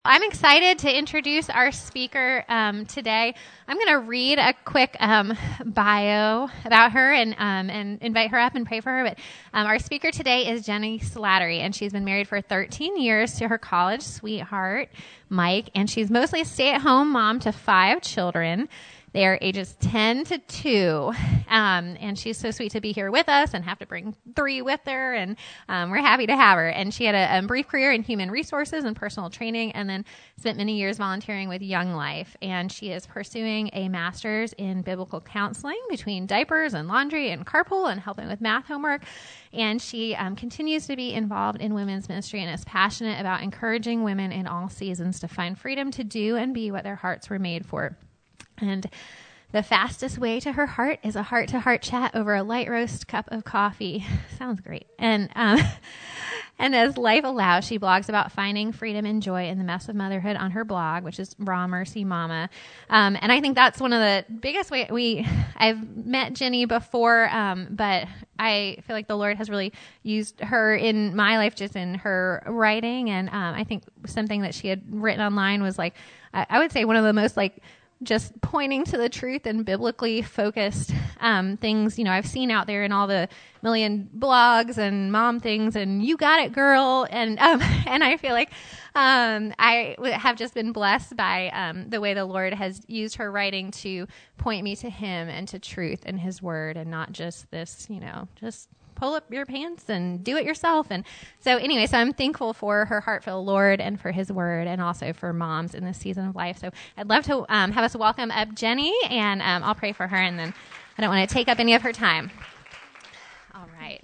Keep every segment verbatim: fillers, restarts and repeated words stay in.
I'm excited to introduce our speaker um, today. I'm going to read a quick um, bio about her and um, and invite her up and pray for her. But um, our speaker today is Jenny Slattery, and she's been married for thirteen years to her college sweetheart, Mike, and she's mostly a stay-at-home mom to five children. They are ages ten to two, um, and she's so sweet to be here with us and have to bring three with her, and um, we're happy to have her. And she had a, a brief career in human resources and personal training, and then spent many years volunteering with Young Life. And she is pursuing a master's in biblical counseling between diapers and laundry and carpool and helping with math homework. And she um, continues to be involved in women's ministry and is passionate about encouraging women in all seasons to find freedom to do and be what their hearts were made for. And the fastest way to her heart is a heart-to-heart chat over a light roast cup of coffee. Sounds great. And um, and as life allows, she blogs about finding freedom and joy in the mess of motherhood on her blog, which is Raw Mercy Mama. Um, and I think that's one of the biggest ways we. I've met Jenny before, um, but I feel like the Lord has really used her in my life, just in her writing. And um, I think something that she had written online was like, I, I would say one of the most like. just pointing to the truth and biblically focused um, things, you know, I've seen out there in all the million blogs and mom things and you got it, girl. And um, and I feel like um, I w- have just been blessed by um, the way the Lord has used her writing to point me to him and to truth and his word, and not just this, you know, just pull up your pants and do it yourself. And so anyway, so I'm thankful for her heart for the Lord and for his word, and also for moms in this season of life. So I'd love to um, have us welcome up Jenny, and um, I'll pray for her, and then I don't want to take up any of her time. All right.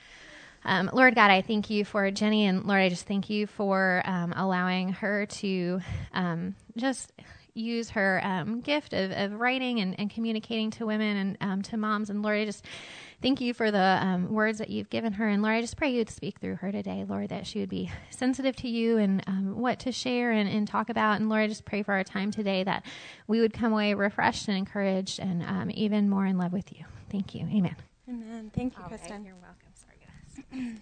Um, Lord God, I thank you for Jenny, and Lord, I just thank you for um, allowing her to um, just use her um, gift of, of writing and, and communicating to women and um, to moms. And Lord, I just thank you for the um, words that you've given her. And Lord, I just pray you'd speak through her today, Lord, that she would be sensitive to you and um, what to share and, and talk about. And Lord, I just pray for our time today that we would come away refreshed and encouraged and um, even more in love with you. Thank you. Amen. Amen. Thank you, All Kristen. right. You're welcome. Sorry, guys.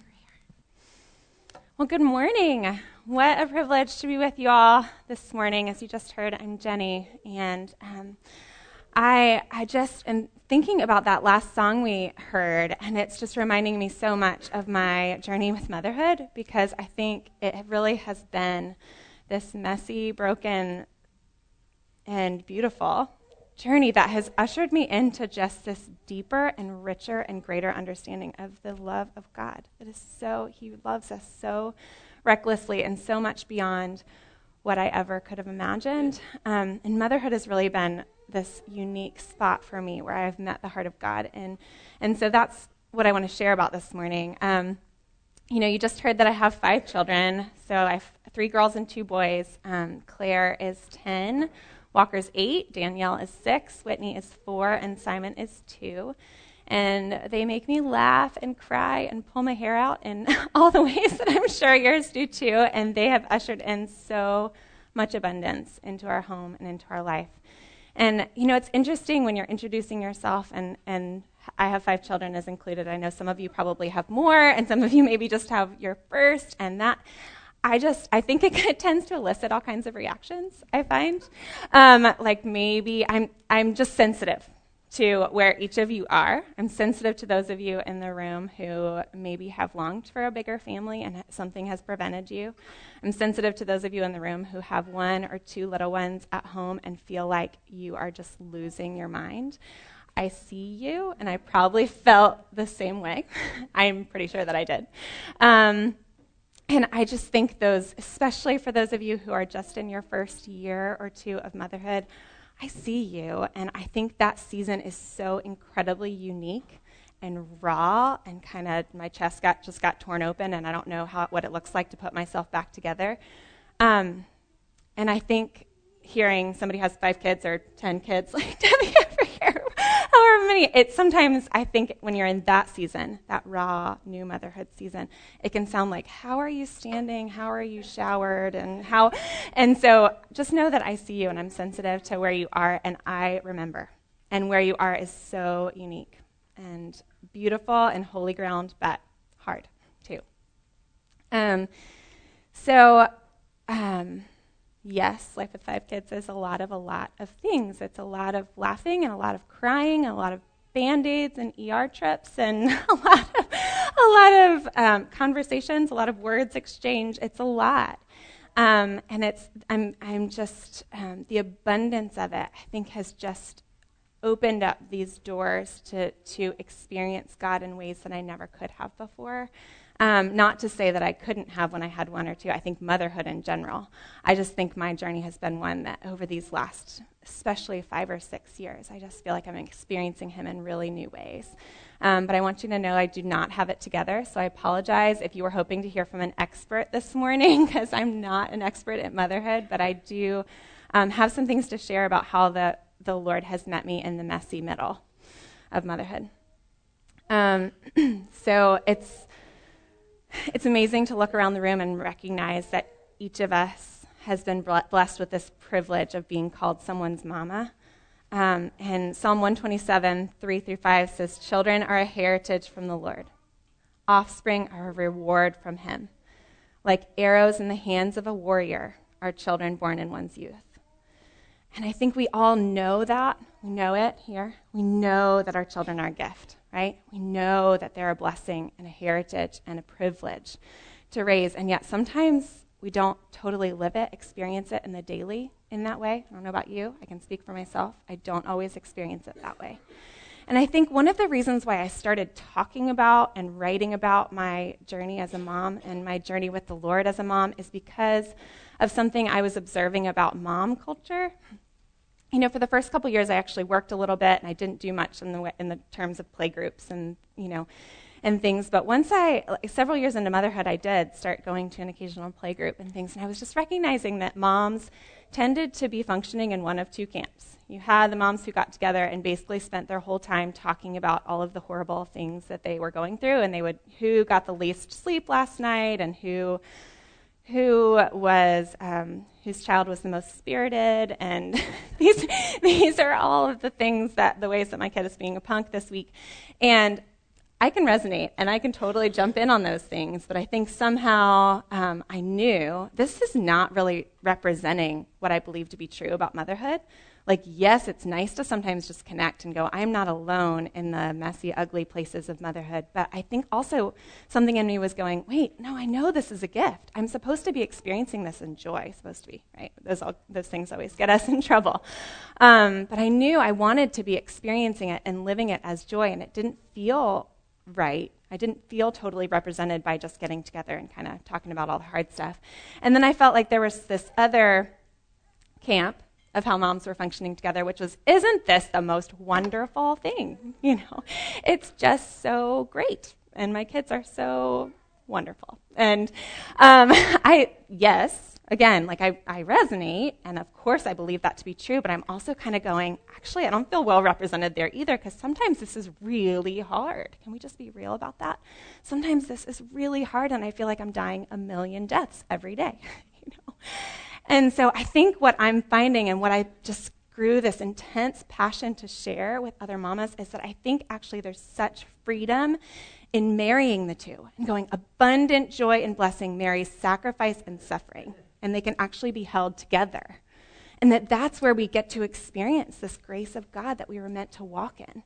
Well, good morning. What a privilege to be with you all this morning. As you just heard, I'm Jenny, and um, I I just am thinking about that last song we heard, and it's just reminding me so much of my journey with motherhood, because I think it really has been this messy, broken, and beautiful journey that has ushered me into just this deeper and richer and greater understanding of the love of God. It is so, he loves us so recklessly and so much beyond what I ever could have imagined. Um, and motherhood has really been this unique spot for me where I've met the heart of God. And, and so that's what I want to share about this morning. Um, you know, you just heard that I have five children. So I have three girls and two boys. Um, Claire is ten. Walker's eight, Danielle is six, Whitney is four, and Simon is two. And they make me laugh and cry and pull my hair out in all the ways that I'm sure yours do too. And they have ushered in so much abundance into our home and into our life. And, you know, it's interesting when you're introducing yourself, and, and I have five children as included. I know some of you probably have more, and some of you maybe just have your first, and that... I just, I think it tends to elicit all kinds of reactions, I find. Um, like maybe I'm I'm just sensitive to where each of you are. I'm sensitive to those of you in the room who maybe have longed for a bigger family and something has prevented you. I'm sensitive to those of you in the room who have one or two little ones at home and feel like you are just losing your mind. I see you, and I probably felt the same way. I'm pretty sure that I did. Um, And I just think those, especially for those of you who are just in your first year or two of motherhood, I see you, and I think that season is so incredibly unique and raw, and kind of my chest got just got torn open, and I don't know how what it looks like to put myself back together. Um, and I think hearing somebody has five kids or ten kids, like Debbie over here, however many, it sometimes I think when you're in that season, that raw new motherhood season, it can sound like, how are you standing? How are you showered? And how, and so just know that I see you and I'm sensitive to where you are, and I remember. And where you are is so unique and beautiful and holy ground, but hard too. Um, so, um, yes, life with five kids is a lot of a lot of things. It's a lot of laughing and a lot of crying and a lot of Band-Aids and E R trips and a lot of, a lot of um, conversations, a lot of words exchange. It's a lot. Um, and it's I'm I'm just um, the abundance of it, I think, has just opened up these doors to to experience God in ways that I never could have before. Um, not to say that I couldn't have when I had one or two. I think motherhood in general. I just think my journey has been one that over these last, especially five or six years, I just feel like I'm experiencing him in really new ways. Um, but I want you to know I do not have it together, so I apologize if you were hoping to hear from an expert this morning, because I'm not an expert at motherhood, but I do um, have some things to share about how the, the Lord has met me in the messy middle of motherhood. Um, so it's it's amazing to look around the room and recognize that each of us has been blessed with this privilege of being called someone's mama. Um, and Psalm one twenty-seven, three through five says, "Children are a heritage from the Lord. Offspring are a reward from him. Like arrows in the hands of a warrior are children born in one's youth." And I think we all know that. We know it here. We know that our children are a gift, right? We know that they're a blessing and a heritage and a privilege to raise. And yet sometimes we don't totally live it, experience it in the daily in that way. I don't know about you. I can speak for myself. I don't always experience it that way. And I think one of the reasons why I started talking about and writing about my journey as a mom and my journey with the Lord as a mom is because of something I was observing about mom culture. You know, for the first couple years, I actually worked a little bit, and I didn't do much in the in the terms of play groups and, you know, and things. But once I, like, several years into motherhood, I did start going to an occasional play group and things, and I was just recognizing that moms tended to be functioning in one of two camps. You had the moms who got together and basically spent their whole time talking about all of the horrible things that they were going through, and they would, who got the least sleep last night, and who who was, um, whose child was the most spirited, and these these are all of the things that, the ways that my kid is being a punk this week. And I can resonate, and I can totally jump in on those things, but I think somehow um, I knew this is not really representing what I believe to be true about motherhood. Like, yes, it's nice to sometimes just connect and go, I'm not alone in the messy, ugly places of motherhood. But I think also something in me was going, wait, no, I know this is a gift. I'm supposed to be experiencing this in joy, supposed to be, right? Those, all, those things always get us in trouble. Um, but I knew I wanted to be experiencing it and living it as joy, and it didn't feel right. I didn't feel totally represented by just getting together and kind of talking about all the hard stuff. And then I felt like there was this other camp of how moms were functioning together, which was, isn't this the most wonderful thing? You know, it's just so great. And my kids are so wonderful. And um, I, yes, again, like I, I resonate, and of course I believe that to be true, but I'm also kind of going, actually, I don't feel well represented there either, because sometimes this is really hard. Can we just be real about that? Sometimes this is really hard, and I feel like I'm dying a million deaths every day, you know? And so I think what I'm finding, and what I just grew this intense passion to share with other mamas, is that I think actually there's such freedom in marrying the two and going, abundant joy and blessing marries sacrifice and suffering, and they can actually be held together. And that that's where we get to experience this grace of God that we were meant to walk in.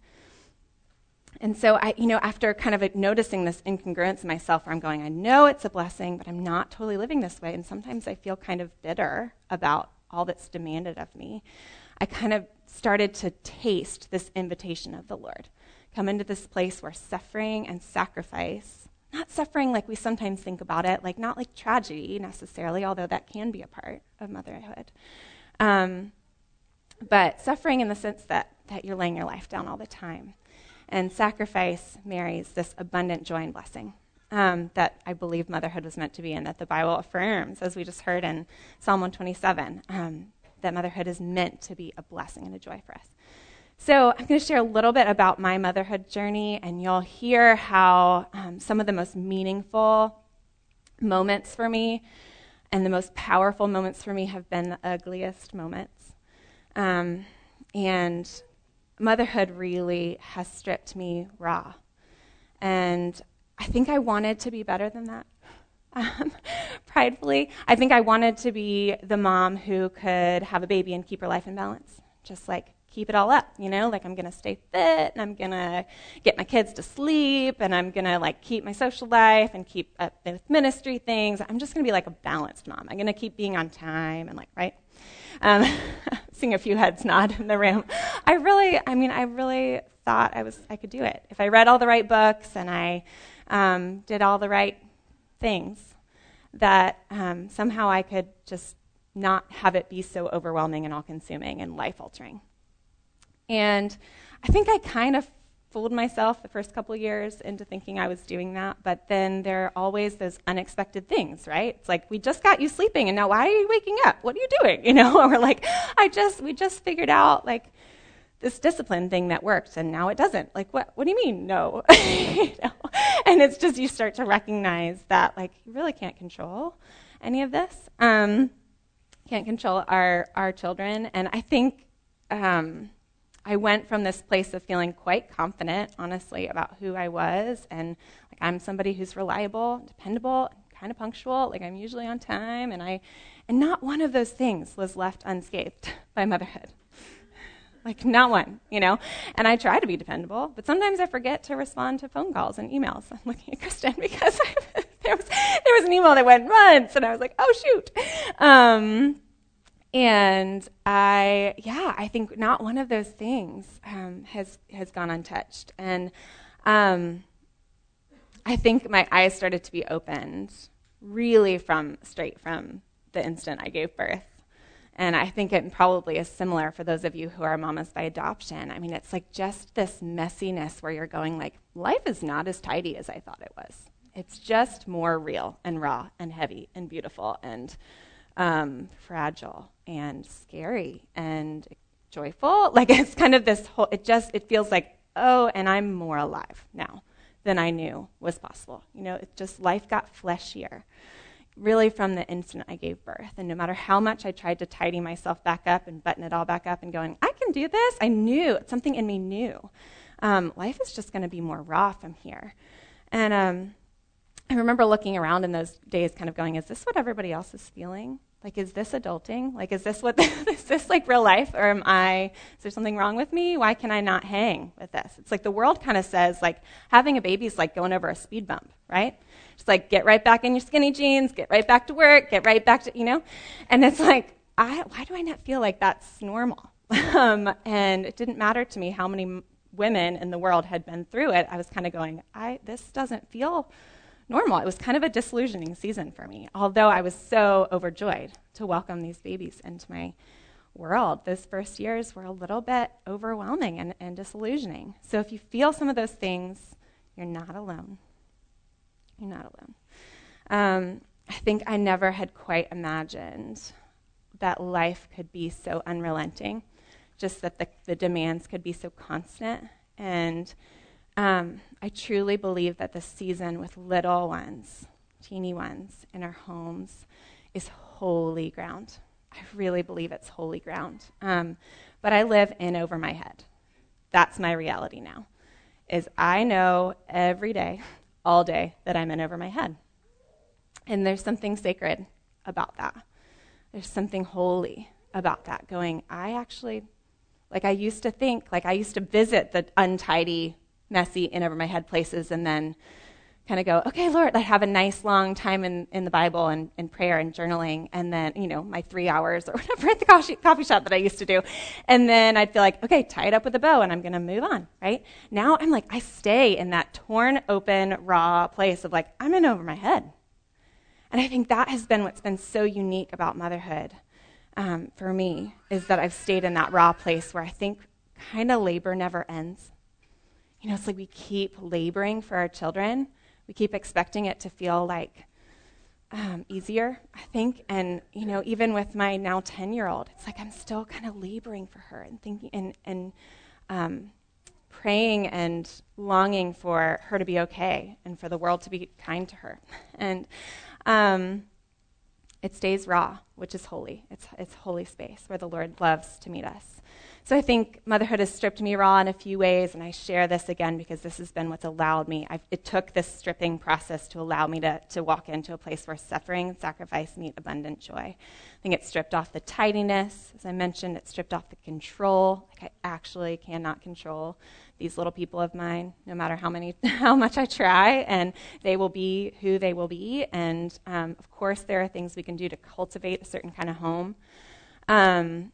And so I, you know, after kind of noticing this incongruence in myself, where I'm going, I know it's a blessing, but I'm not totally living this way, and sometimes I feel kind of bitter about all that's demanded of me, I kind of started to taste this invitation of the Lord. Come into this place where suffering and sacrifice, not suffering like we sometimes think about it, like not like tragedy necessarily, although that can be a part of motherhood, um, but suffering in the sense that, that you're laying your life down all the time. And sacrifice marries this abundant joy and blessing um, that I believe motherhood was meant to be, and that the Bible affirms, as we just heard in Psalm one twenty-seven, um, that motherhood is meant to be a blessing and a joy for us. So I'm going to share a little bit about my motherhood journey, and you'll hear how um, some of the most meaningful moments for me and the most powerful moments for me have been the ugliest moments. Um, and motherhood really has stripped me raw. And I think I wanted to be better than that. um, pridefully. I think I wanted to be the mom who could have a baby and keep her life in balance, just like keep it all up, you know, like I'm going to stay fit and I'm going to get my kids to sleep and I'm going to like keep my social life and keep up with ministry things. I'm just going to be like a balanced mom. I'm going to keep being on time and like, right? Um, seeing a few heads nod in the room. I really, I mean, I really thought I was, I could do it. If I read all the right books and I um, did all the right things, that um, somehow I could just not have it be so overwhelming and all-consuming and life-altering. And I think I kind of fooled myself the first couple of years into thinking I was doing that, but then there are always those unexpected things, right? It's like, we just got you sleeping, and now why are you waking up? What are you doing? You know, or like, I just, we just figured out, like, this discipline thing that worked, and now it doesn't. Like, what What do you mean, no? You know? And it's just, you start to recognize that, like, you really can't control any of this. Um, can't control our, our children, and I think... Um, I went from this place of feeling quite confident, honestly, about who I was, and like I'm somebody who's reliable, dependable, kind of punctual, like I'm usually on time, and I, and not one of those things was left unscathed by motherhood. Like not one, you know? And I try to be dependable, but sometimes I forget to respond to phone calls and emails. I'm looking at Kristen because I, there was there was an email that went once, and I was like, oh, shoot. Um, And I, yeah, I think not one of those things um, has has gone untouched. And um, I think my eyes started to be opened really from straight from the instant I gave birth. And I think it probably is similar for those of you who are mamas by adoption. I mean, it's like just this messiness where you're going like, life is not as tidy as I thought it was. It's just more real and raw and heavy and beautiful and um, fragile and scary and joyful. Like it's kind of this whole, it just, it feels like, oh, and I'm more alive now than I knew was possible. You know, it just, life got fleshier, really from the instant I gave birth. And no matter how much I tried to tidy myself back up and button it all back up and going, I can do this, I knew, something in me knew. Um, life is just going to be more raw from here. And um, I remember looking around in those days kind of going, is this what everybody else is feeling? Like, is this adulting? Like, is this what, is this like real life? Or am I, is there something wrong with me? Why can I not hang with this? It's like the world kind of says, like, having a baby is like going over a speed bump, right? Just like, get right back in your skinny jeans, get right back to work, get right back to, you know? And it's like, I, why do I not feel like that's normal? um, and it didn't matter to me how many m- women in the world had been through it. I was kind of going, I, this doesn't feel normal. It was kind of a disillusioning season for me, although I was so overjoyed to welcome these babies into my world. Those first years were a little bit overwhelming and, and disillusioning. So if you feel some of those things, you're not alone. You're not alone. Um, I think I never had quite imagined that life could be so unrelenting, just that the, the demands could be so constant. And Um, I truly believe that the season with little ones, teeny ones in our homes is holy ground. I really believe it's holy ground. Um, but I live in over my head. That's my reality now, is I know every day, all day, that I'm in over my head. And there's something sacred about that. There's something holy about that, going, I actually, like I used to think, like I used to visit the untidy, messy, in over my head places and then kind of go, okay, Lord, I have a nice long time in, in the Bible and, and prayer and journaling, and then, you know, my three hours or whatever at the coffee, coffee shop that I used to do. And then I'd feel like, okay, tie it up with a bow and I'm going to move on, right? Now I'm like, I stay in that torn, open, raw place of like, I'm in over my head. And I think that has been what's been so unique about motherhood um, for me, is that I've stayed in that raw place where I think kind of labor never ends. You know, it's like we keep laboring for our children. We keep expecting it to feel like um, easier, I think. And, you know, even with my now ten-year-old, it's like I'm still kind of laboring for her and thinking and, and um, praying and longing for her to be okay and for the world to be kind to her. And um, it stays raw. which is holy. It's it's holy space where the Lord loves to meet us. So I think motherhood has stripped me raw in a few ways, and I share this again because this has been what's allowed me. I've, it took this stripping process to allow me to, to walk into a place where suffering and sacrifice meet abundant joy. I think it stripped off the tidiness. As I mentioned, it stripped off the control. Like I actually cannot control these little people of mine, no matter how many, how much I try, and they will be who they will be. And um, of course, there are things we can do to cultivate a certain kind of home, um,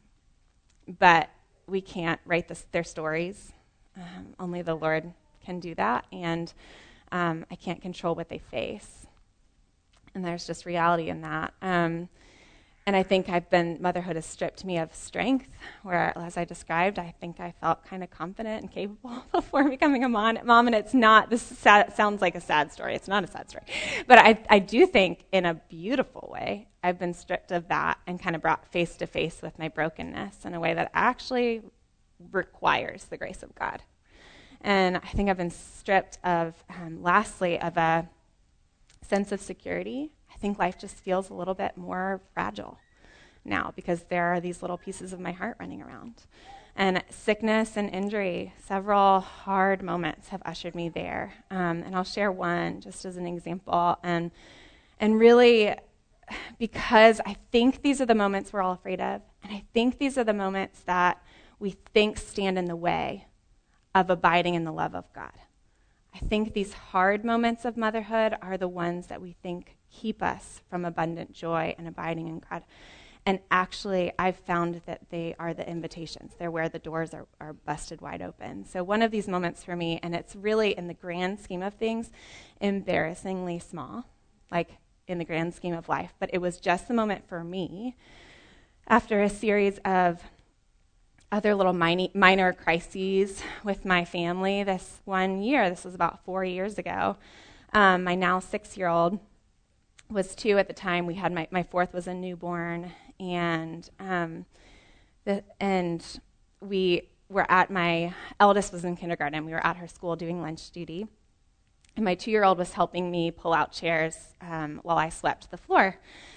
but we can't write this, their stories. Um, only the Lord can do that, and um, I can't control what they face. And there's just reality in that. Um, and I think I've been, motherhood has stripped me of strength, where, as I described, I think I felt kind of confident and capable before becoming a mom, mom and it's not, this sad, sounds like a sad story. It's not a sad story. But I, I do think, in a beautiful way, I've been stripped of that and kind of brought face to face with my brokenness in a way that actually requires the grace of God. And I think I've been stripped of, um, lastly, of a sense of security. I think life just feels a little bit more fragile now because there are these little pieces of my heart running around. And sickness and injury, several hard moments have ushered me there. Um, and I'll share one just as an example. And, and really, because I think these are the moments we're all afraid of, and I think these are the moments that we think stand in the way of abiding in the love of God. I think these hard moments of motherhood are the ones that we think keep us from abundant joy and abiding in God. And actually, I've found that they are the invitations. They're where the doors are, are busted wide open. So one of these moments for me, and it's really, in the grand scheme of things, embarrassingly small, like in the grand scheme of life. But it was just the moment for me, after a series of other little mini, minor crises with my family this one year. This was about four years ago. Um, my now six-year-old was two at the time. We had my, my fourth was a newborn, and um, the, and we were at my eldest was in kindergarten. We were at her school doing lunch duty, and my two-year-old was helping me pull out chairs um, while I swept the floor.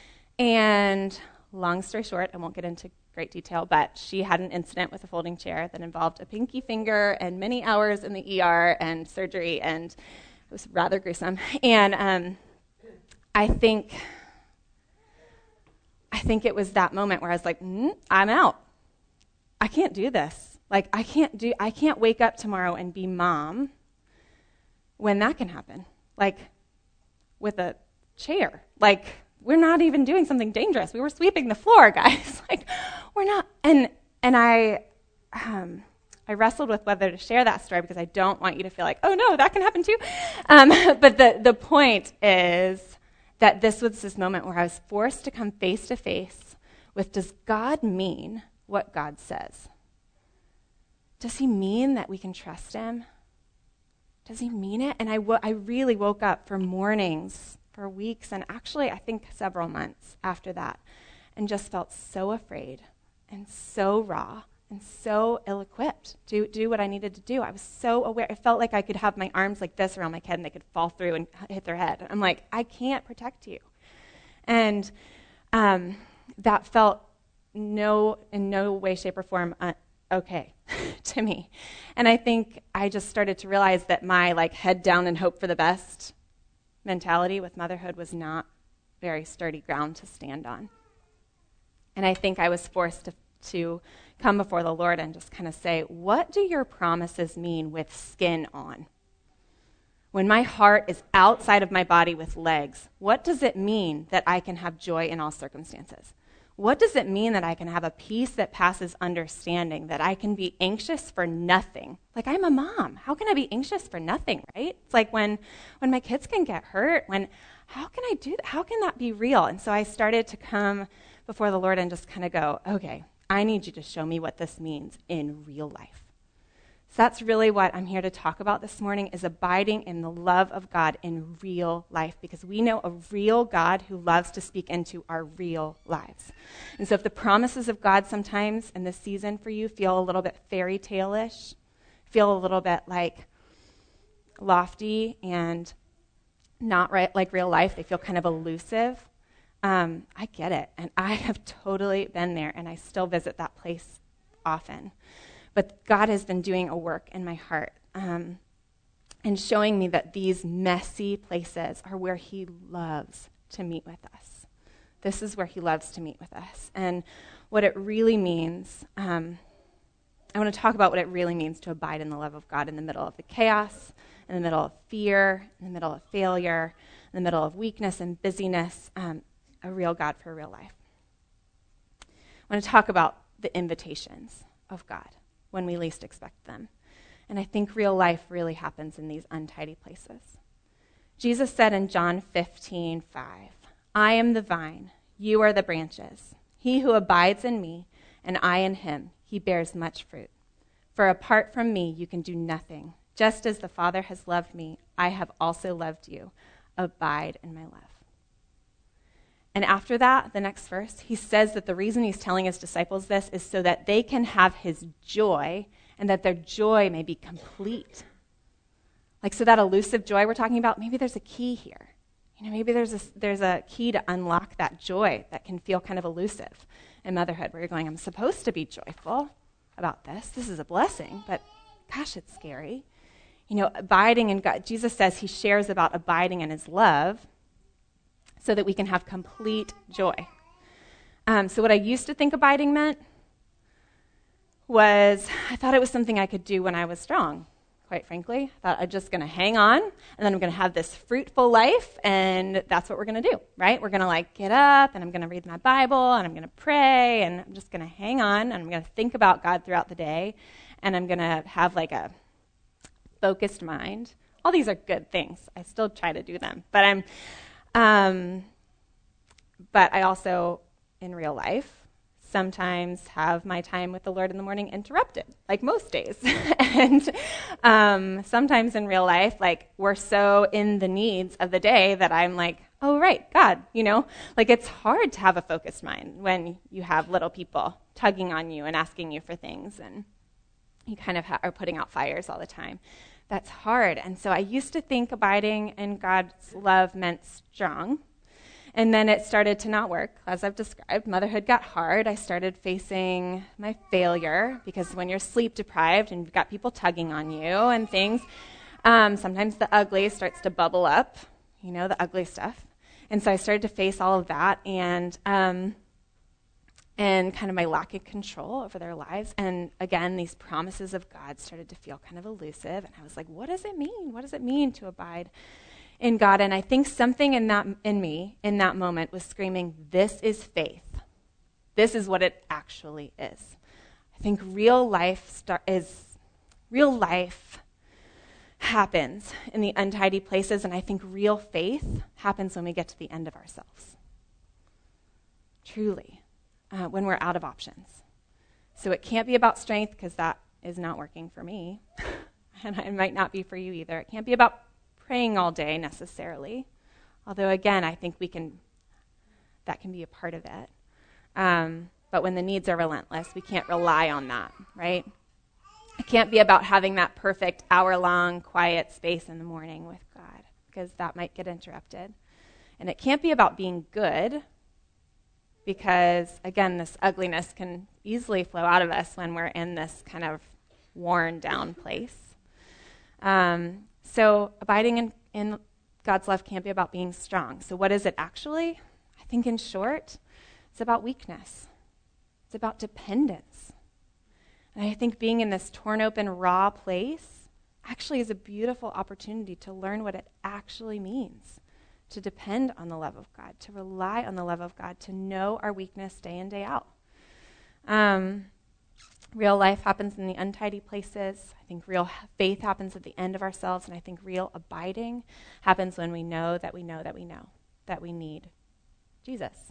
And long story short, I won't get into great detail, but she had an incident with a folding chair that involved a pinky finger and many hours in the E R and surgery, and it was rather gruesome. And um, I think, I think it was that moment where I was like, mm, I'm out. I can't do this. Like, I can't do. I can't wake up tomorrow and be mom when that can happen. Like, with a chair. Like, we're not even doing something dangerous. We were sweeping the floor, guys. Like, we're not. And and I um, I wrestled with whether to share that story because I don't want you to feel like, oh no, that can happen too. Um, but the the point is that this was this moment where I was forced to come face to face with, does God mean what God says? Does he mean that we can trust him? Does he mean it? And I, w- I really woke up for mornings, for weeks, and actually I think several months after that, and just felt so afraid and so raw and so ill-equipped to do what I needed to do. I was so aware. It felt like I could have my arms like this around my head and they could fall through and hit their head. I'm like, I can't protect you. And um, that felt no, in no way, shape, or form uh, okay to me. And I think I just started to realize that my like head down and hope for the best mentality with motherhood was not very sturdy ground to stand on. And I think I was forced to, to come before the Lord and just kind of say, what do your promises mean with skin on? When my heart is outside of my body with legs, what does it mean that I can have joy in all circumstances? What does it mean that I can have a peace that passes understanding, that I can be anxious for nothing? Like, I'm a mom. How can I be anxious for nothing, right? It's like when, when my kids can get hurt, when, how can I do that? How can that be real? And so I started to come before the Lord and just kind of go, okay, I need you to show me what this means in real life. So that's really what I'm here to talk about this morning, is abiding in the love of God in real life, because we know a real God who loves to speak into our real lives. And so if the promises of God sometimes in this season for you feel a little bit fairy tale-ish, feel a little bit like lofty and not right, like real life, they feel kind of elusive, Um, I get it, and I have totally been there, and I still visit that place often. But God has been doing a work in my heart um, and showing me that these messy places are where he loves to meet with us. This is where he loves to meet with us. And what it really means, um, I want to talk about what it really means to abide in the love of God in the middle of the chaos, in the middle of fear, in the middle of failure, in the middle of weakness and busyness, um, a real God for real life. I want to talk about the invitations of God when we least expect them. And I think real life really happens in these untidy places. Jesus said in John fifteen five, I am the vine, you are the branches. He who abides in me and I in him, he bears much fruit. For apart from me, you can do nothing. Just as the Father has loved me, I have also loved you. Abide in my love. And after that, the next verse, he says that the reason he's telling his disciples this is so that they can have his joy and that their joy may be complete. Like, so that elusive joy we're talking about, maybe there's a key here. You know, maybe there's a, there's a key to unlock that joy that can feel kind of elusive in motherhood, where you're going, I'm supposed to be joyful about this. This is a blessing, but gosh, it's scary. You know, abiding in God. Jesus says he shares about abiding in his love so that we can have complete joy. Um, so what I used to think abiding meant was, I thought it was something I could do when I was strong, quite frankly. I thought I'm just going to hang on, and then I'm going to have this fruitful life, and that's what we're going to do, right? We're going to like get up, and I'm going to read my Bible, and I'm going to pray, and I'm just going to hang on, and I'm going to think about God throughout the day, and I'm going to have like a focused mind. All these are good things. I still try to do them, but I'm, um, but I also, in real life, sometimes have my time with the Lord in the morning interrupted, like most days. and um, sometimes in real life, like we're so in the needs of the day that I'm like, oh, right, God, you know? Like it's hard to have a focused mind when you have little people tugging on you and asking you for things, and you kind of ha- are putting out fires all the time. That's hard. And so I used to think abiding in God's love meant strong. And then it started to not work. As I've described, motherhood got hard. I started facing my failure, because when you're sleep deprived and you've got people tugging on you and things, um, sometimes the ugly starts to bubble up, you know, the ugly stuff. And so I started to face all of that and um, and kind of my lack of control over their lives. And again, these promises of God started to feel kind of elusive. And I was like, what does it mean? What does it mean to abide in God? And I think something in that in me in that moment was screaming, this is faith. This is what it actually is. I think real life start, is real life happens in the untidy places, and I think real faith happens when we get to the end of ourselves. Truly, uh, when we're out of options. So it can't be about strength, because that is not working for me, and it might not be for you either. It can't be about praying all day necessarily, although again, I think we can, that can be a part of it. Um, but when the needs are relentless, we can't rely on that, right? It can't be about having that perfect hour-long quiet space in the morning with God, because that might get interrupted. And it can't be about being good, because again, this ugliness can easily flow out of us when we're in this kind of worn down place. Um, So abiding in, in God's love can't be about being strong. So what is it actually? I think in short, it's about weakness. It's about dependence. And I think being in this torn open, raw place actually is a beautiful opportunity to learn what it actually means to depend on the love of God, to rely on the love of God, to know our weakness day in, day out. Um, Real life happens in the untidy places. I think real faith happens at the end of ourselves, and I think real abiding happens when we know that we know that we know that we need Jesus.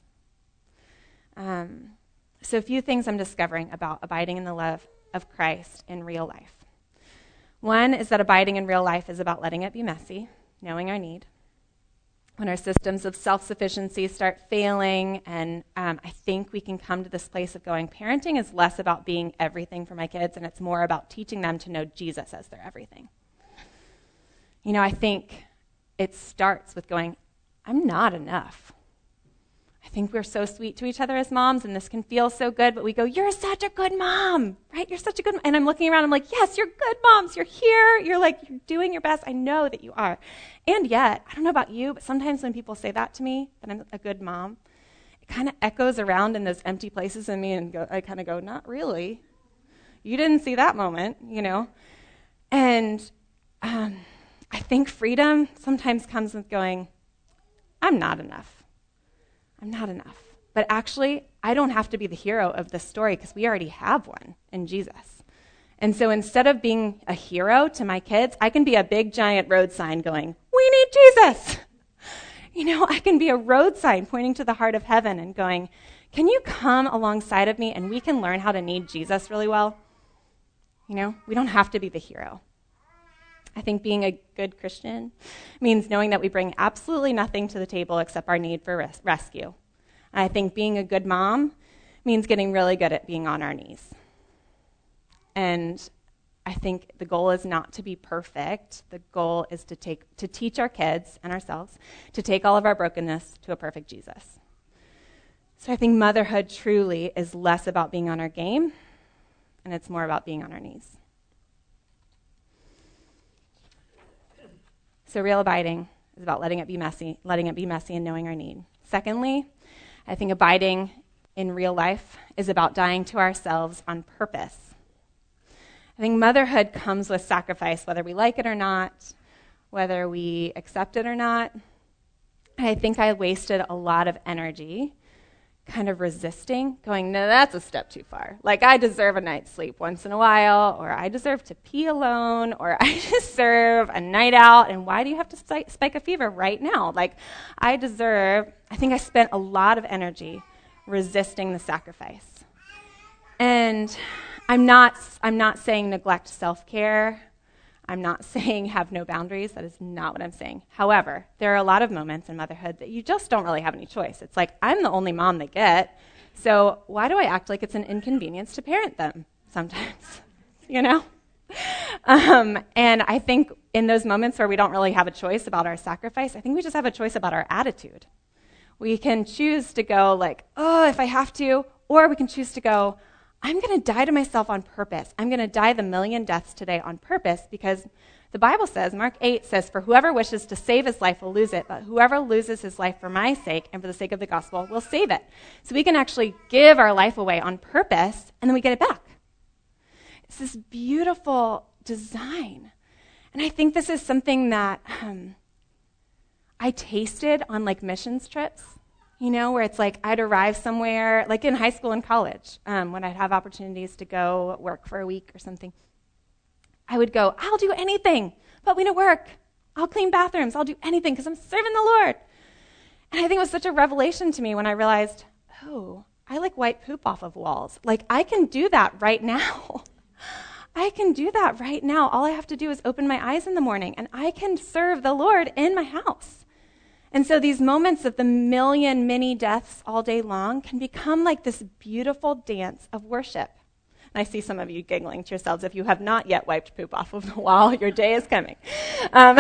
Um, so a few things I'm discovering about abiding in the love of Christ in real life. One is that abiding in real life is about letting it be messy, knowing our need. When our systems of self-sufficiency start failing, and um, I think we can come to this place of going, parenting is less about being everything for my kids, and it's more about teaching them to know Jesus as their everything. You know, I think it starts with going, I'm not enough. I think we're so sweet to each other as moms, and this can feel so good, but we go, you're such a good mom, right? You're such a good mom. And I'm looking around, I'm like, yes, you're good moms. You're here. You're like, you're doing your best. I know that you are. And yet, I don't know about you, but sometimes when people say that to me, that I'm a good mom, it kind of echoes around in those empty places in me, and go, I kind of go, not really. You didn't see that moment, you know? And um, I think freedom sometimes comes with going, I'm not enough. I'm not enough. But actually, I don't have to be the hero of this story because we already have one in Jesus. And so instead of being a hero to my kids, I can be a big giant road sign going, we need Jesus. You know, I can be a road sign pointing to the heart of heaven and going, can you come alongside of me and we can learn how to need Jesus really well? You know, we don't have to be the hero. I think being a good Christian means knowing that we bring absolutely nothing to the table except our need for res- rescue. And I think being a good mom means getting really good at being on our knees. And I think the goal is not to be perfect. The goal is to take to teach our kids and ourselves to take all of our brokenness to a perfect Jesus. So I think motherhood truly is less about being on our game, and it's more about being on our knees. So real abiding is about letting it be messy, letting it be messy and knowing our need. Secondly, I think abiding in real life is about dying to ourselves on purpose. I think motherhood comes with sacrifice, whether we like it or not, whether we accept it or not. I think I wasted a lot of energy kind of resisting, going, no, that's a step too far. Like, I deserve a night's sleep once in a while, or I deserve to pee alone, or I deserve a night out, and why do you have to spike, spike a fever right now? Like, I deserve, I think I spent a lot of energy resisting the sacrifice. And I'm not, I'm not saying neglect self-care. I'm not saying have no boundaries. That is not what I'm saying. However, there are a lot of moments in motherhood that you just don't really have any choice. It's like, I'm the only mom they get, so why do I act like it's an inconvenience to parent them sometimes, you know? Um, and I think in those moments where we don't really have a choice about our sacrifice, I think we just have a choice about our attitude. We can choose to go like, oh, if I have to, or we can choose to go, I'm going to die to myself on purpose. I'm going to die the million deaths today on purpose because the Bible says, Mark eight says, for whoever wishes to save his life will lose it, but whoever loses his life for my sake and for the sake of the gospel will save it. So we can actually give our life away on purpose, and then we get it back. It's this beautiful design. And I think this is something that um, I tasted on like missions trips. You know, where it's like I'd arrive somewhere, like in high school and college, um, when I'd have opportunities to go work for a week or something. I would go, I'll do anything, put me to work. I'll clean bathrooms. I'll do anything because I'm serving the Lord. And I think it was such a revelation to me when I realized, oh, I like wipe poop off of walls. Like, I can do that right now. I can do that right now. All I have to do is open my eyes in the morning, and I can serve the Lord in my house. And so these moments of the million mini deaths all day long can become like this beautiful dance of worship. And I see some of you giggling to yourselves. If you have not yet wiped poop off of the wall, your day is coming. Um,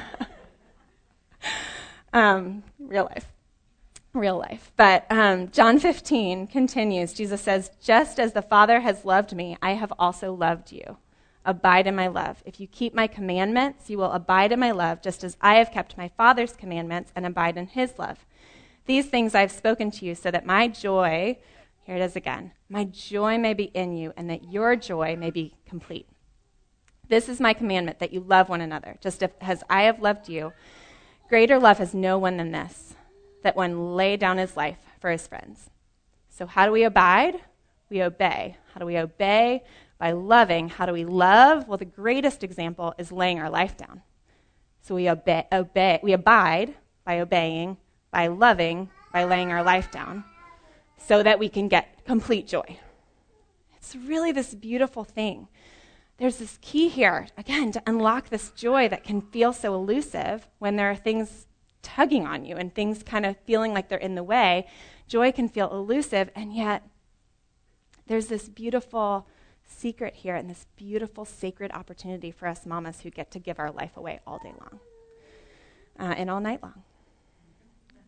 um, real life. Real life. But um, John fifteen continues. Jesus says, just as the Father has loved me, I have also loved you. Abide in my love. If you keep my commandments, you will abide in my love, just as I have kept my Father's commandments and abide in his love. These things I have spoken to you so that my joy, here it is again, my joy may be in you and that your joy may be complete. This is my commandment, that you love one another, just as I have loved you. Greater love has no one than this, that one lay down his life for his friends. So how do we abide? We obey. How do we obey? By loving. How do we love? Well, the greatest example is laying our life down. So we obey, obey, we abide by obeying, by loving, by laying our life down, so that we can get complete joy. It's really this beautiful thing. There's this key here, again, to unlock this joy that can feel so elusive when there are things tugging on you and things kind of feeling like they're in the way. Joy can feel elusive, and yet there's this beautiful secret here and this beautiful sacred opportunity for us mamas who get to give our life away all day long uh, and all night long.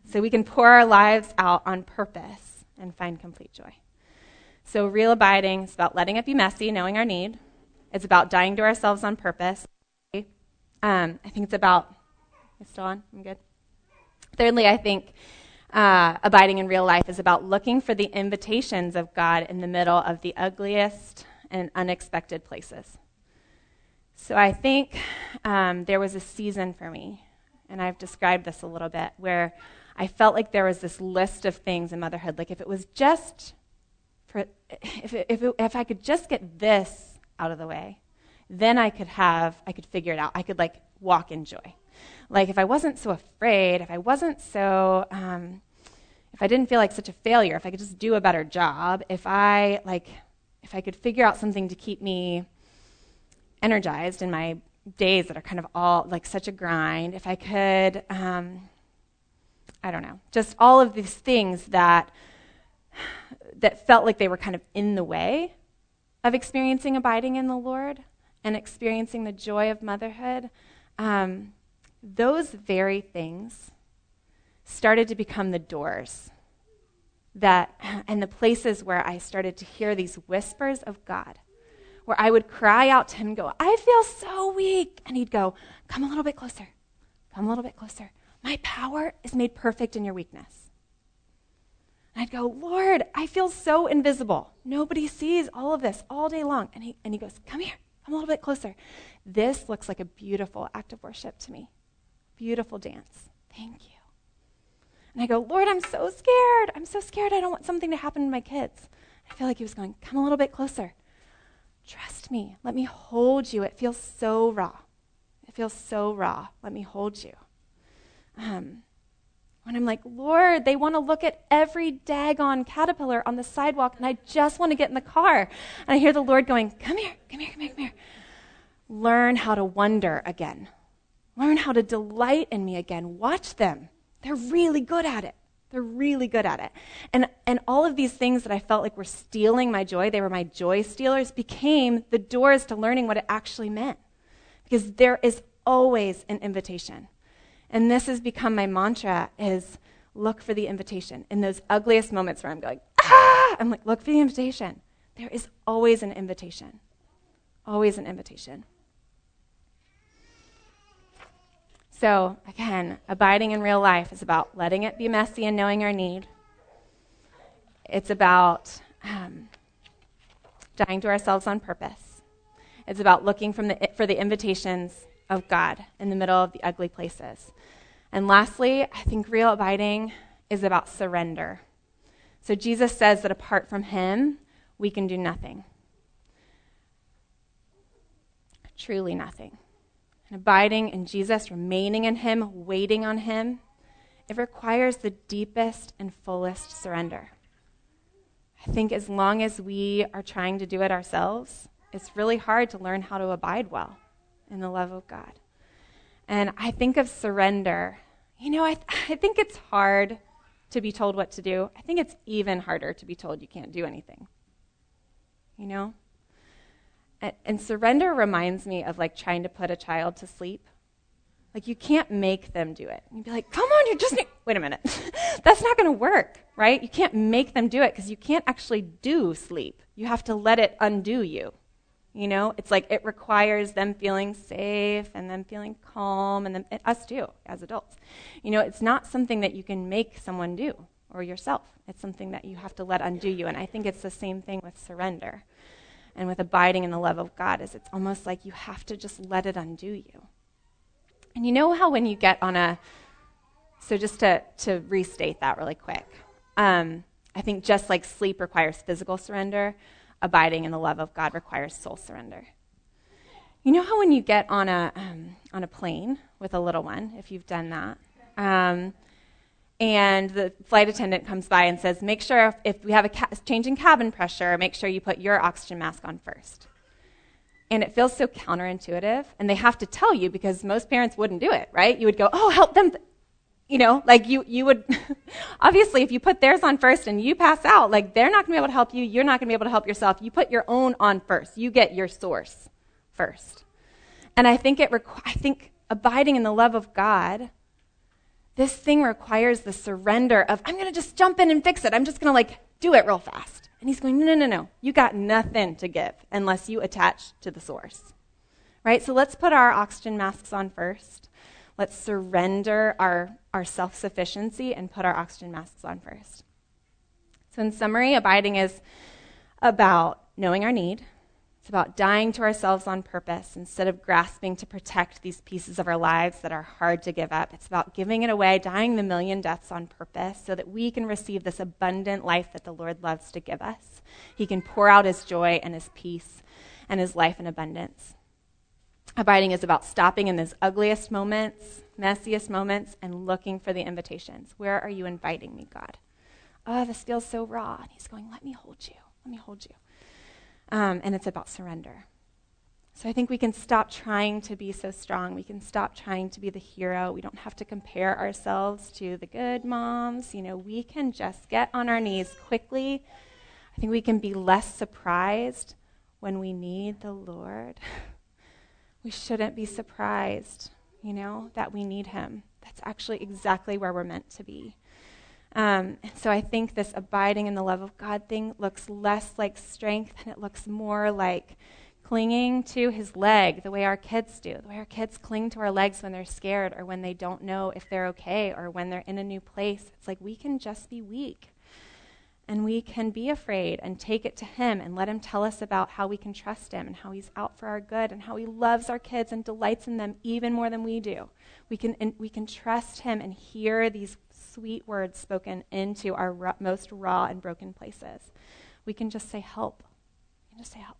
so we can pour our lives out on purpose and find complete joy. So real abiding is about letting it be messy, knowing our need. It's about dying to ourselves on purpose. Um, I think it's about, it's still on? I'm good. Thirdly, I think uh, abiding in real life is about looking for the invitations of God in the middle of the ugliest and unexpected places. So I think um, there was a season for me, and I've described this a little bit, where I felt like there was this list of things in motherhood. Like if it was just, for, if it, if it, if I could just get this out of the way, then I could have, I could figure it out. I could like walk in joy. Like if I wasn't so afraid, if I wasn't so, um, if I didn't feel like such a failure, if I could just do a better job, if I like, if I could figure out something to keep me energized in my days that are kind of all like such a grind, if I could, um, I don't know, just all of these things that that felt like they were kind of in the way of experiencing abiding in the Lord and experiencing the joy of motherhood, um, those very things started to become the doors that, and the places where I started to hear these whispers of God, where I would cry out to him and go, I feel so weak. And he'd go, come a little bit closer, come a little bit closer. My power is made perfect in your weakness. And I'd go, Lord, I feel so invisible. Nobody sees all of this all day long. And he, and he goes, come here, come a little bit closer. This looks like a beautiful act of worship to me. Beautiful dance. Thank you. And I go, Lord, I'm so scared. I'm so scared. I don't want something to happen to my kids. I feel like he was going, come a little bit closer. Trust me. Let me hold you. It feels so raw. It feels so raw. Let me hold you. Um, when I'm like, Lord, they want to look at every daggone caterpillar on the sidewalk, and I just want to get in the car. And I hear the Lord going, come here, come here, come here, come here. Learn how to wonder again. Learn how to delight in me again. Watch them. They're really good at it. They're really good at it. And and all of these things that I felt like were stealing my joy, they were my joy stealers, became the doors to learning what it actually meant. Because there is always an invitation. And this has become my mantra, is look for the invitation. In those ugliest moments where I'm going, ah! I'm like, look for the invitation. There is always an invitation. Always an invitation. So, again, abiding in real life is about letting it be messy and knowing our need. It's about um, dying to ourselves on purpose. It's about looking from the, for the invitations of God in the middle of the ugly places. And lastly, I think real abiding is about surrender. So Jesus says that apart from him, we can do nothing. Truly nothing. And abiding in Jesus, remaining in him, waiting on him, it requires the deepest and fullest surrender. I think as long as we are trying to do it ourselves, it's really hard to learn how to abide well in the love of God. And I think of surrender, you know, I, th- I think it's hard to be told what to do. I think it's even harder to be told you can't do anything, you know? And, and surrender reminds me of like trying to put a child to sleep. Like you can't make them do it. You'd be like, come on, you're just, wait a minute. That's not going to work, right? You can't make them do it because you can't actually do sleep. You have to let it undo you. You know, it's like it requires them feeling safe and them feeling calm, and, them, and us too, as adults. You know, it's not something that you can make someone do or yourself. It's something that you have to let undo you. And I think it's the same thing with surrender and with abiding in the love of God, is it's almost like you have to just let it undo you. And you know how when you get on a, so just to, to restate that really quick, um, I think just like sleep requires physical surrender, abiding in the love of God requires soul surrender. You know how when you get on a um, on a plane with a little one, if you've done that, um, and the flight attendant comes by and says, make sure if, if we have a ca- change in cabin pressure, make sure you put your oxygen mask on first. And it feels so counterintuitive, and they have to tell you because most parents wouldn't do it, right? You would go, oh, help them. Th-. You know, like you, you would, obviously, if you put theirs on first and you pass out, like they're not going to be able to help you. You're not going to be able to help yourself. You put your own on first. You get your source first. And I think it, requ- I think abiding in the love of God This thing requires the surrender of, I'm going to just jump in and fix it. I'm just going to like do it real fast. And he's going, no, no, no, no. You got nothing to give unless you attach to the source. Right? So let's put our oxygen masks on first. Let's surrender our, our self-sufficiency and put our oxygen masks on first. So in summary, abiding is about knowing our need. It's about dying to ourselves on purpose instead of grasping to protect these pieces of our lives that are hard to give up. It's about giving it away, dying the million deaths on purpose so that we can receive this abundant life that the Lord loves to give us. He can pour out his joy and his peace and his life in abundance. Abiding is about stopping in those ugliest moments, messiest moments, and looking for the invitations. Where are you inviting me, God? Oh, this feels so raw. And he's going, let me hold you. Let me hold you. Um, and it's about surrender. So I think we can stop trying to be so strong. We can stop trying to be the hero. We don't have to compare ourselves to the good moms. You know, we can just get on our knees quickly. I think we can be less surprised when we need the Lord. We shouldn't be surprised, you know, that we need him. That's actually exactly where we're meant to be. Um, and so I think this abiding in the love of God thing looks less like strength and it looks more like clinging to his leg the way our kids do, the way our kids cling to our legs when they're scared or when they don't know if they're okay or when they're in a new place. It's like we can just be weak and we can be afraid and take it to him and let him tell us about how we can trust him and how he's out for our good and how he loves our kids and delights in them even more than we do. We can, and we can trust him and hear these sweet words spoken into our raw, most raw and broken places. We can just say help. We can just say help.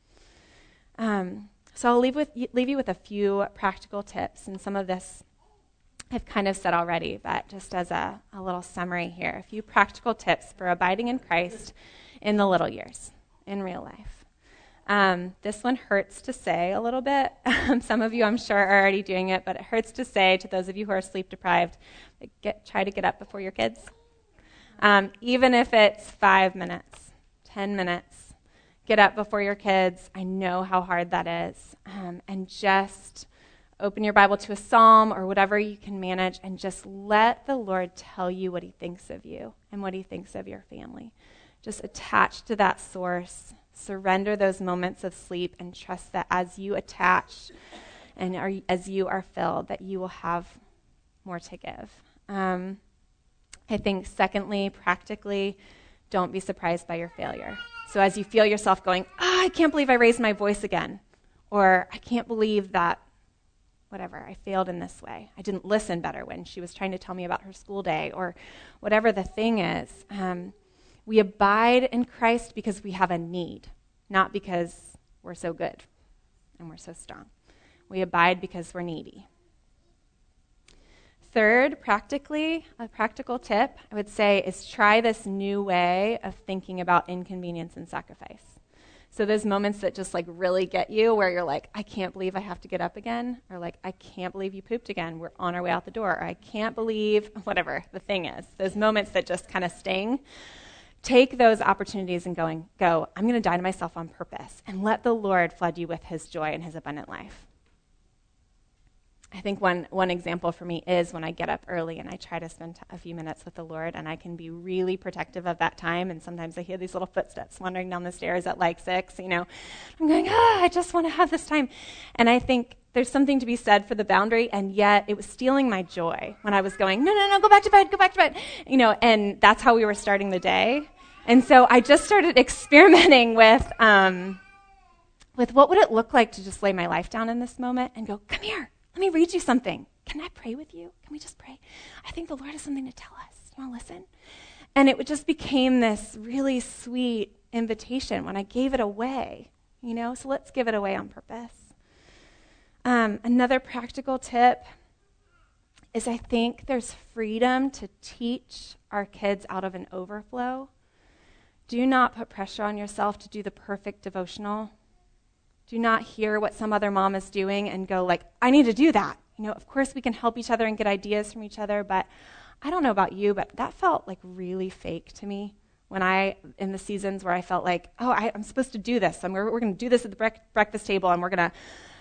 Um, so I'll leave with leave you with a few practical tips, and some of this I've kind of said already, but just as a, a little summary here, a few practical tips for abiding in Christ in the little years, in real life. Um, this one hurts to say a little bit. Some of you, I'm sure, are already doing it, but it hurts to say to those of you who are sleep deprived, get, try to get up before your kids. Um, even if it's five minutes, ten minutes, get up before your kids. I know how hard that is. Um, and just open your Bible to a psalm or whatever you can manage and just let the Lord tell you what he thinks of you and what he thinks of your family. Just attach to that source. Surrender those moments of sleep and trust that as you attach and are, as you are filled, that you will have more to give. Um, I think, secondly, practically, don't be surprised by your failure. So as you feel yourself going, oh, I can't believe I raised my voice again, or I can't believe that, whatever, I failed in this way. I didn't listen better when she was trying to tell me about her school day, or whatever the thing is. Um, we abide in Christ because we have a need, not because we're so good and we're so strong. We abide because we're needy. Third, practically, a practical tip, I would say, is try this new way of thinking about inconvenience and sacrifice. So those moments that just like really get you where you're like, I can't believe I have to get up again, or like, I can't believe you pooped again, we're on our way out the door, or I can't believe, whatever the thing is, those moments that just kind of sting. Take those opportunities and going, go, I'm going to die to myself on purpose, and let the Lord flood you with his joy and his abundant life. I think one, one example for me is when I get up early and I try to spend t- a few minutes with the Lord, and I can be really protective of that time, and sometimes I hear these little footsteps wandering down the stairs at like six, you know. I'm going, ah, I just want to have this time. And I think there's something to be said for the boundary, and yet it was stealing my joy when I was going, no, no, no, go back to bed, go back to bed, you know, and that's how we were starting the day. And so I just started experimenting with, um, with what would it look like to just lay my life down in this moment and go, come here. Let me read you something. Can I pray with you? Can we just pray? I think the Lord has something to tell us. You want to listen? And it just became this really sweet invitation when I gave it away, you know? So let's give it away on purpose. Um, another practical tip is I think there's freedom to teach our kids out of an overflow. Do not put pressure on yourself to do the perfect devotional. Do not hear what some other mom is doing and go like, I need to do that. You know, of course we can help each other and get ideas from each other, but I don't know about you, but that felt like really fake to me when I, in the seasons where I felt like, oh, I, I'm supposed to do this. And we're, we're going to do this at the bre- breakfast table, and we're going to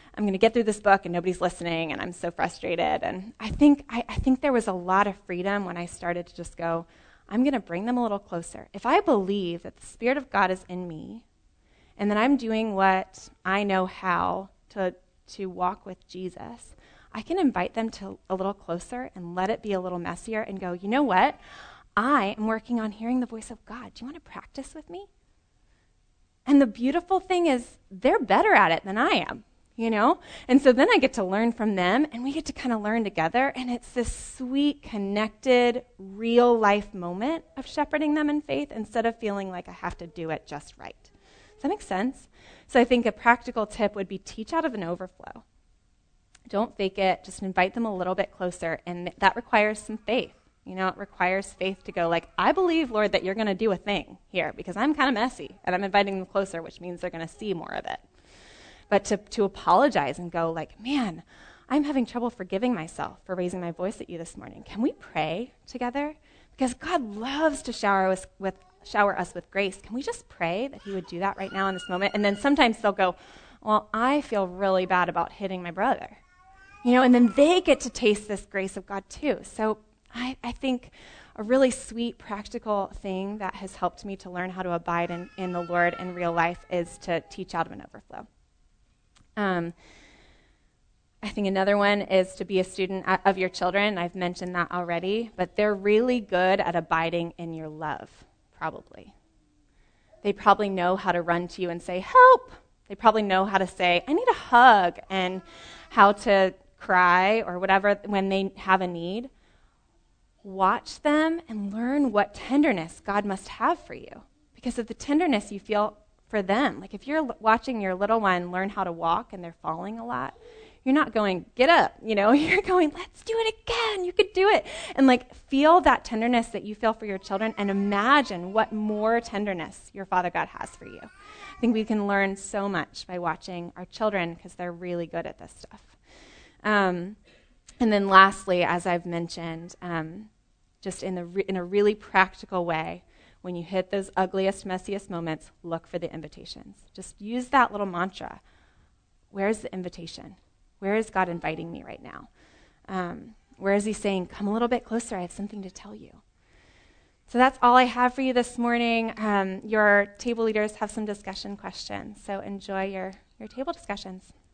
I'm going to get through this book and nobody's listening and I'm so frustrated. And I think I, I think there was a lot of freedom when I started to just go, I'm going to bring them a little closer. If I believe that the Spirit of God is in me and that I'm doing what I know how to, to walk with Jesus, I can invite them to a little closer and let it be a little messier and go, you know what? I am working on hearing the voice of God. Do you want to practice with me? And the beautiful thing is they're better at it than I am, you know? And so then I get to learn from them, and we get to kind of learn together, and it's this sweet, connected, real-life moment of shepherding them in faith instead of feeling like I have to do it just right. Does that make sense? So I think a practical tip would be teach out of an overflow. Don't fake it. Just invite them a little bit closer, and that requires some faith. You know, it requires faith to go like, I believe, Lord, that you're going to do a thing here because I'm kind of messy and I'm inviting them closer, which means they're going to see more of it. But to, to apologize and go like, man, I'm having trouble forgiving myself for raising my voice at you this morning. Can we pray together? Because God loves to shower us with, shower us with grace. Can we just pray that he would do that right now in this moment? And then sometimes they'll go, well, I feel really bad about hitting my brother. You know, and then they get to taste this grace of God too. So I, I think a really sweet, practical thing that has helped me to learn how to abide in, in the Lord in real life is to teach out of an overflow. Um, I think another one is to be a student of your children. I've mentioned that already, but they're really good at abiding in your love, probably. They probably know how to run to you and say, help. They probably know how to say, I need a hug, and how to cry or whatever when they have a need. Watch them and learn what tenderness God must have for you because of the tenderness you feel for them. Like if you're l- watching your little one learn how to walk and they're falling a lot, you're not going, get up, you know, you're going, let's do it again. You could do it. And like feel that tenderness that you feel for your children and imagine what more tenderness your Father God has for you. I think we can learn so much by watching our children because they're really good at this stuff. Um, And then lastly, as I've mentioned, um, just in, the re- in a really practical way, when you hit those ugliest, messiest moments, look for the invitations. Just use that little mantra. Where's the invitation? Where is God inviting me right now? Um, where is he saying, come a little bit closer, I have something to tell you. So that's all I have for you this morning. Um, your table leaders have some discussion questions, so enjoy your, your table discussions.